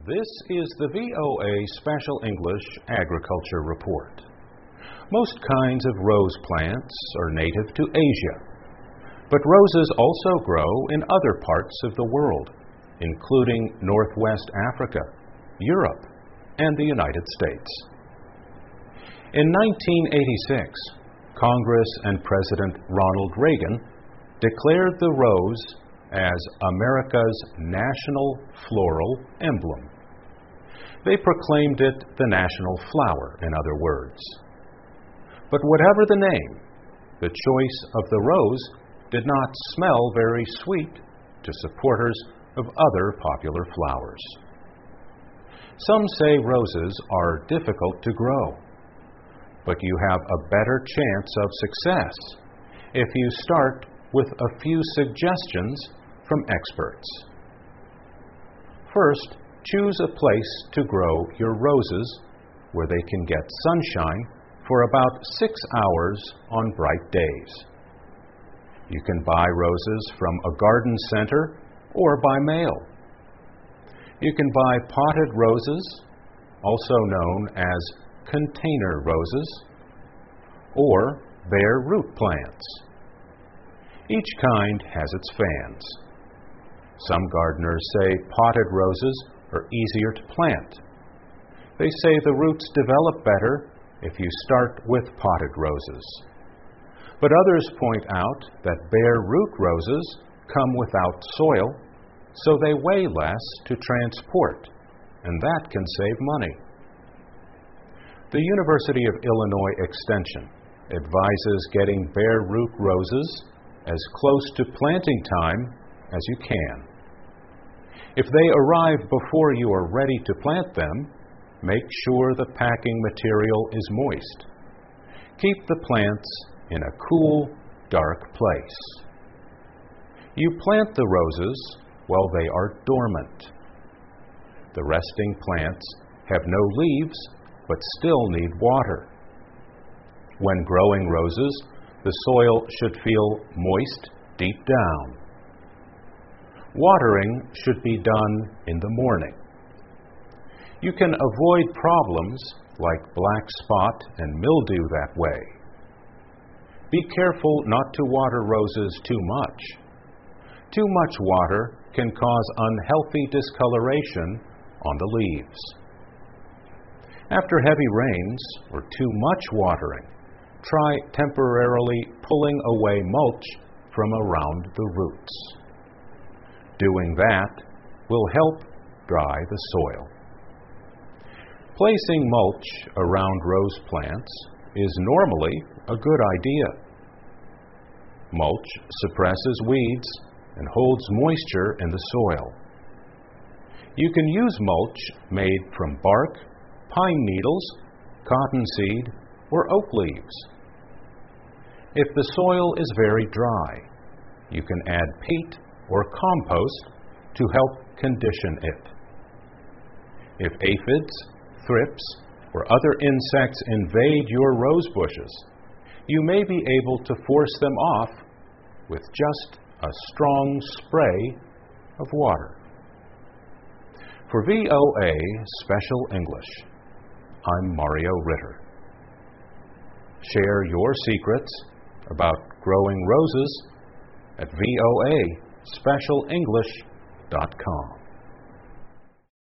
This is the VOA Special English Agriculture Report. Most kinds of rose plants are native to Asia, but roses also grow in other parts of the world, including Northwest Africa, Europe, and the United States. In 1986, Congress and President Ronald Reagan declared the rose as America's national floral emblem. They proclaimed it the national flower, in other words. But whatever the name, the choice of the rose did not smell very sweet to supporters of other popular flowers. Some say roses are difficult to grow, but you have a better chance of success if you start with a few suggestions from experts. First, choose a place to grow your roses where they can get sunshine for about 6 hours on bright days. You can buy roses from a garden center or by mail. You can buy potted roses, also known as container roses, or bare root plants. Each kind has its fans. Some gardeners say potted roses are easier to plant. They say the roots develop better if you start with potted roses. But others point out that bare root roses come without soil, so they weigh less to transport, and that can save money. The University of Illinois Extension advises getting bare root roses as close to planting time as you can. If they arrive before you are ready to plant them, make sure the packing material is moist. Keep the plants in a cool, dark place. You plant the roses while they are dormant. The resting plants have no leaves but still need water. When growing roses, the soil should feel moist deep down. Watering should be done in the morning. You can avoid problems like black spot and mildew that way. Be careful not to water roses too much. Too much water can cause unhealthy discoloration on the leaves. After heavy rains or too much watering, try temporarily pulling away mulch from around the roots. Doing that will help dry the soil. Placing mulch around rose plants is normally a good idea. Mulch suppresses weeds and holds moisture in the soil. You can use mulch made from bark, pine needles, cottonseed, or oak leaves. If the soil is very dry, you can add peat or compost to help condition it. If aphids, thrips, or other insects invade your rose bushes, you may be able to force them off with just a strong spray of water. For VOA Special English, I'm Mario Ritter. Share your secrets about growing roses at voaspecialenglish.com.